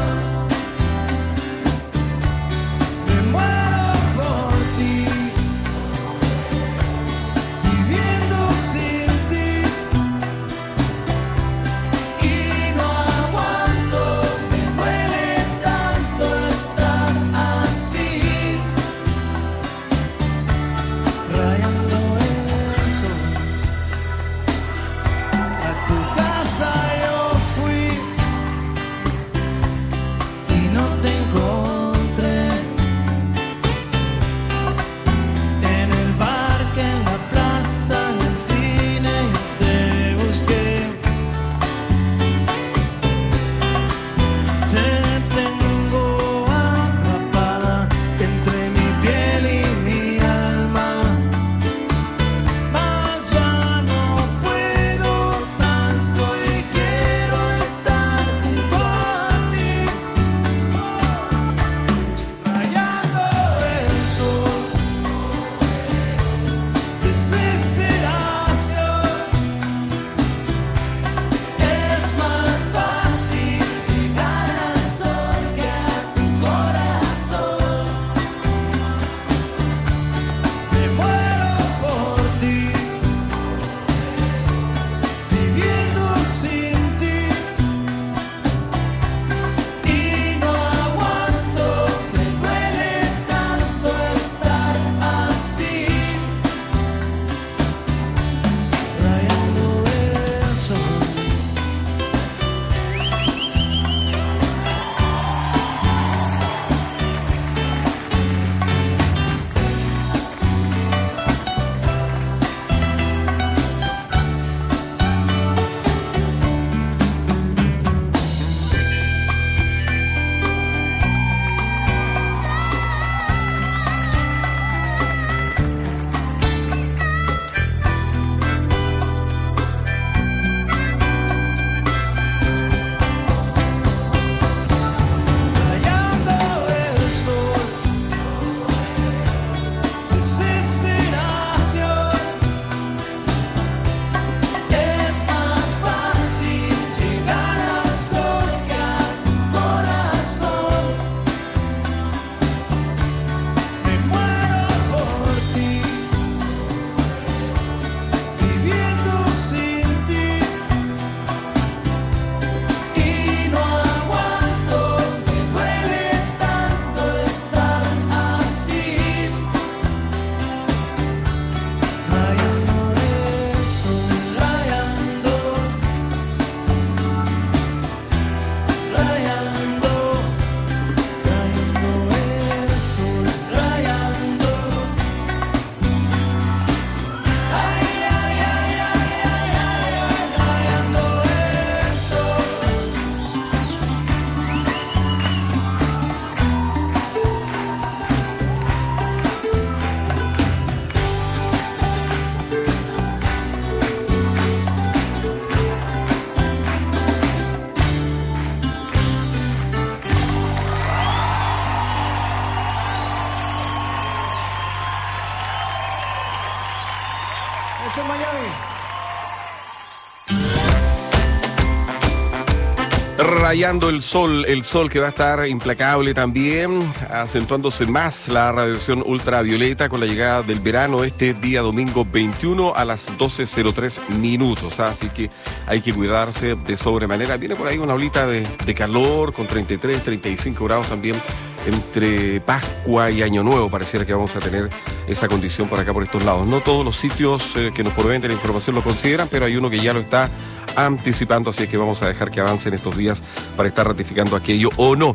rayando el sol, el sol que va a estar implacable también, acentuándose más la radiación ultravioleta con la llegada del verano este día domingo veintiuno a las doce cero tres minutos. Así que hay que cuidarse de sobremanera. Viene por ahí una olita de, de calor con treinta y tres, treinta y cinco grados también. Entre Pascua y Año Nuevo pareciera que vamos a tener esa condición por acá, por estos lados. No todos los sitios eh, que nos proveen de la información lo consideran, pero hay uno que ya lo está anticipando, así que vamos a dejar que avancen estos días para estar ratificando aquello o no.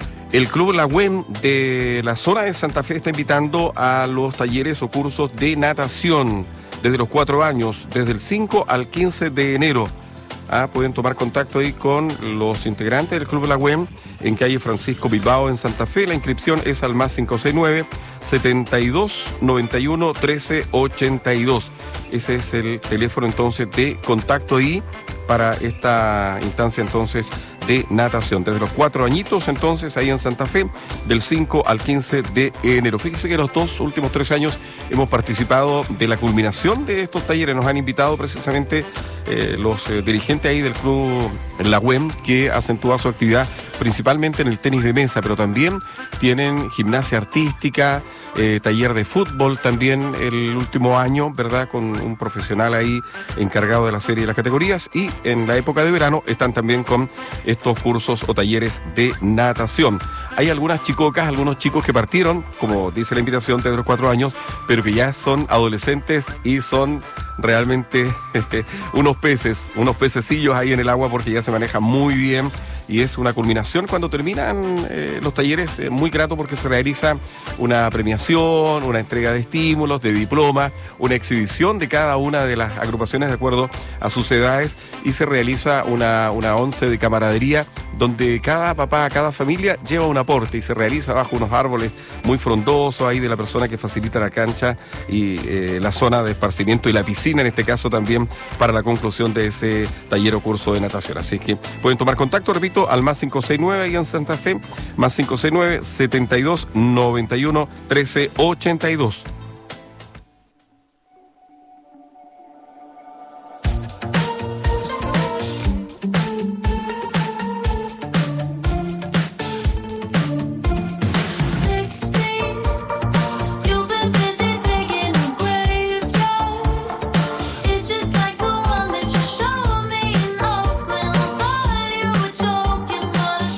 El Club La U E M de la zona de Santa Fe está invitando a los talleres o cursos de natación desde los cuatro años, desde el cinco al quince de enero. Ah, pueden tomar contacto ahí con los integrantes del Club La U E M en calle Francisco Bilbao en Santa Fe. La inscripción es al más cinco seis nueve, setenta y dos, noventa y uno, trece, ochenta y dos. Ese es el teléfono entonces de contacto ahí para esta instancia entonces de natación. Desde los cuatro añitos entonces ahí en Santa Fe, del cinco al quince de enero. Fíjese que los dos últimos tres años hemos participado de la culminación de estos talleres. Nos han invitado precisamente eh, los eh, dirigentes ahí del Club La U E M, que acentúa su actividad principalmente en el tenis de mesa, pero también tienen gimnasia artística, eh, taller de fútbol también el último año, ¿verdad? Con un profesional ahí encargado de la serie de las categorías, y en la época de verano están también con estos cursos o talleres de natación. Hay algunas chicocas, algunos chicos que partieron, como dice la invitación, desde los cuatro años, pero que ya son adolescentes y son realmente unos peces, unos pececillos ahí en el agua, porque ya se manejan muy bien. Y es una culminación cuando terminan eh, los talleres, eh, muy grato, porque se realiza una premiación, una entrega de estímulos, de diplomas, una exhibición de cada una de las agrupaciones de acuerdo a sus edades, y se realiza una, una once de camaradería donde cada papá, cada familia lleva un aporte y se realiza bajo unos árboles muy frondosos ahí de la persona que facilita la cancha y eh, la zona de esparcimiento y la piscina en este caso también para la conclusión de ese taller o curso de natación. Así que pueden tomar contacto, repito, al más cinco seis nueve ahí en Santa Fe, más cinco seis nueve, setenta y dos, noventa y uno, trece, ochenta y dos.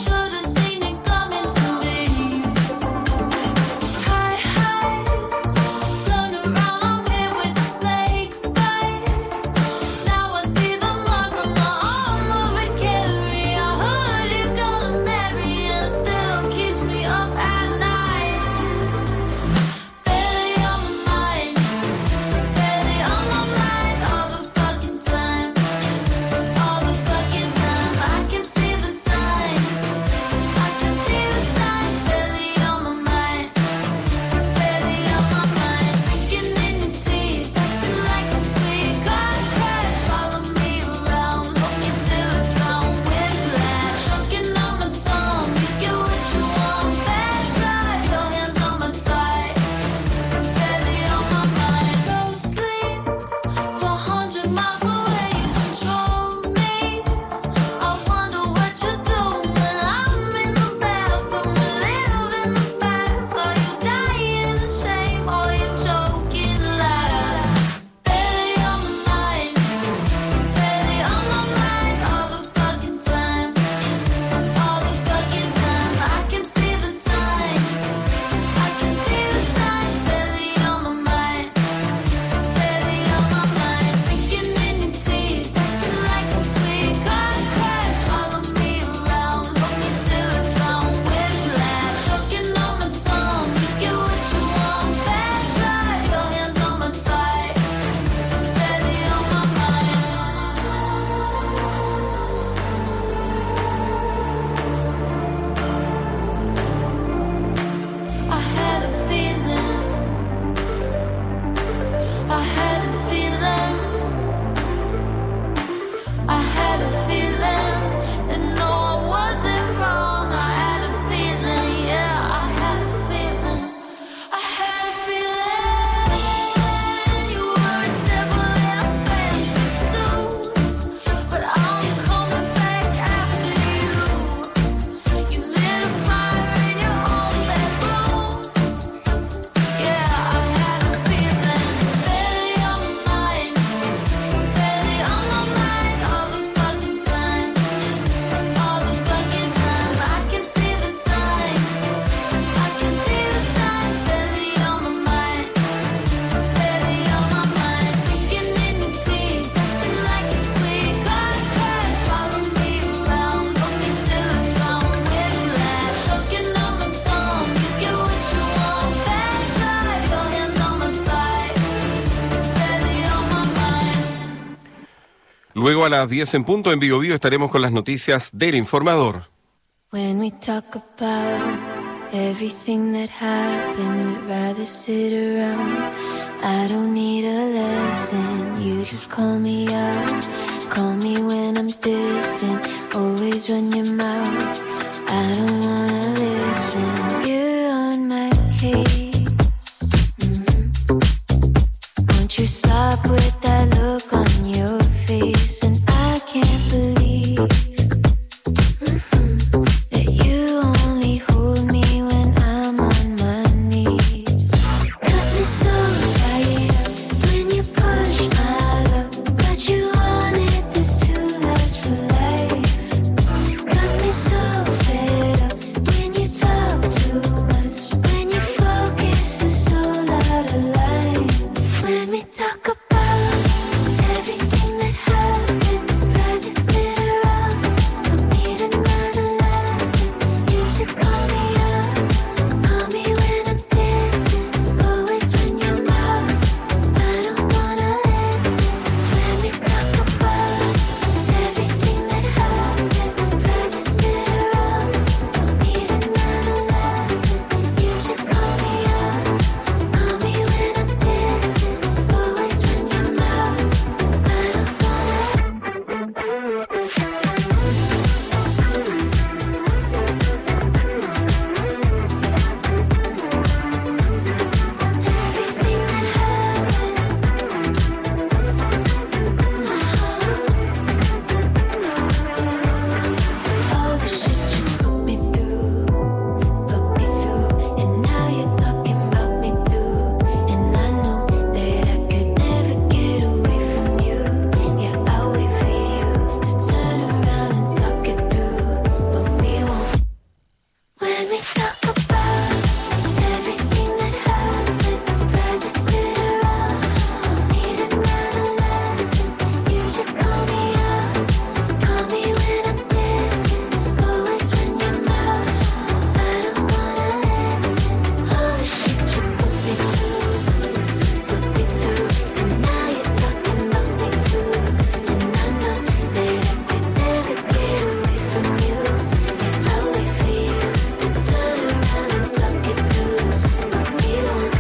High, high. Luego a las diez en punto en Bio Bio estaremos con las noticias del informador. When we talk about everything that happened, we'd rather sit around. I don't need a lesson, you just call me out. Call me when I'm distant, always run your mouth. I don't wanna listen, you're on my case. Mm-hmm. Won't you stop with that look on your face? And I can't believe mm-hmm, that you only hold me when I'm on my knees. Got me so tired up when you push my luck, but you wanted this to last for life. Got me so fed up when you talk too much, when your focus is so out of line. When we talk about everything that happened, rather sit around, don't need another lesson. You just call me up, call me when I'm distant, always run your mouth. I don't wanna listen. When we talk about everything that happened, rather sit around, don't need another lesson. You just call me up, call me when I'm distant, always run your mouth. I don't wanna. All the shit you put me through, put me through, and now you're talking about me too. And I know that I could never get away from you. Yeah, I'll wait for you to turn around and talk it through, but we won't. When we talk about everything that happened, I'd rather sit around, don't need another lesson. You just call me up, call me when I'm distant, always run your mouth. I don't wanna listen. All the shit you put me through, put me through, and now you're talking about me too. And I know that I could never get away from you. Yeah, I'll wait for you to turn around and talk it through, but we won't.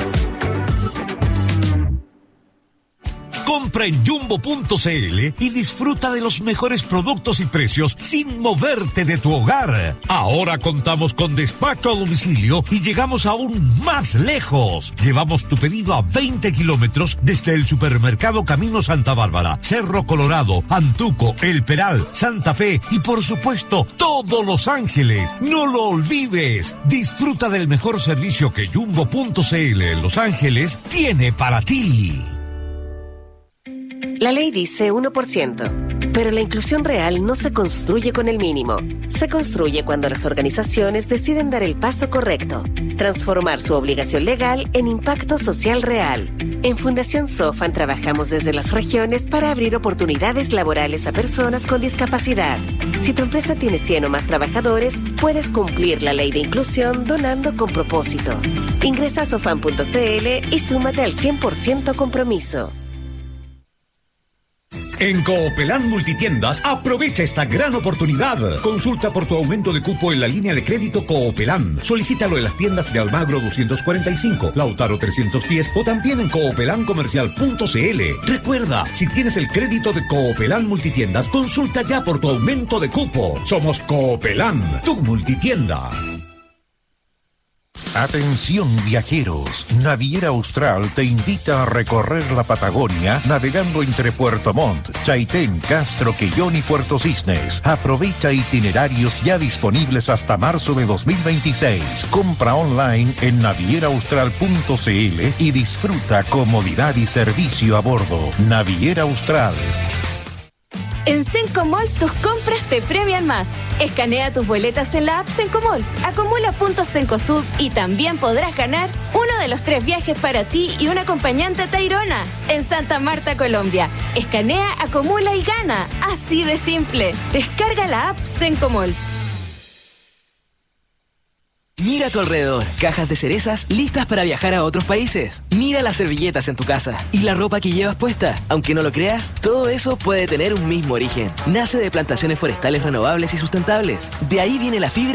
Compra en jumbo punto cl y disfruta de los mejores productos y precios sin moverte de tu hogar. Ahora contamos con despacho a domicilio y llegamos aún más lejos. Llevamos tu pedido a veinte kilómetros desde el supermercado Camino Santa Bárbara, Cerro Colorado, Antuco, El Peral, Santa Fe y por supuesto todo Los Ángeles. No lo olvides. Disfruta del mejor servicio que jumbo punto cl en Los Ángeles tiene para ti. La ley dice uno por ciento, pero la inclusión real no se construye con el mínimo. Se construye cuando las organizaciones deciden dar el paso correcto, transformar su obligación legal en impacto social real. En Fundación Sofan trabajamos desde las regiones para abrir oportunidades laborales a personas con discapacidad. Si tu empresa tiene cien o más trabajadores, puedes cumplir la ley de inclusión donando con propósito. Ingresa a sofan punto cl y súmate al cien por ciento compromiso. En Coopelán Multitiendas, aprovecha esta gran oportunidad. Consulta por tu aumento de cupo en la línea de crédito Coopelán. Solicítalo en las tiendas de Almagro doscientos cuarenta y cinco, Lautaro trescientos diez o también en coopelan comercial punto cl. Recuerda, si tienes el crédito de Coopelán Multitiendas, consulta ya por tu aumento de cupo. Somos Coopelán, tu multitienda. Atención viajeros, Naviera Austral te invita a recorrer la Patagonia navegando entre Puerto Montt, Chaitén, Castro, Quellón y Puerto Cisnes. Aprovecha itinerarios ya disponibles hasta marzo de dos mil veintiséis. Compra online en naviera austral punto cl y disfruta comodidad y servicio a bordo. Naviera Austral. En Sencomalls tus compras te premian más. Escanea tus boletas en la app Sencomalls, acumula puntos Cencosud y también podrás ganar uno de los tres viajes para ti y un acompañante a Tayrona en Santa Marta, Colombia. Escanea, acumula y gana. Así de simple. Descarga la app Sencomalls. Mira a tu alrededor, cajas de cerezas listas para viajar a otros países. Mira las servilletas en tu casa y la ropa que llevas puesta. Aunque no lo creas, todo eso puede tener un mismo origen. Nace de plantaciones forestales renovables y sustentables. De ahí viene la fibra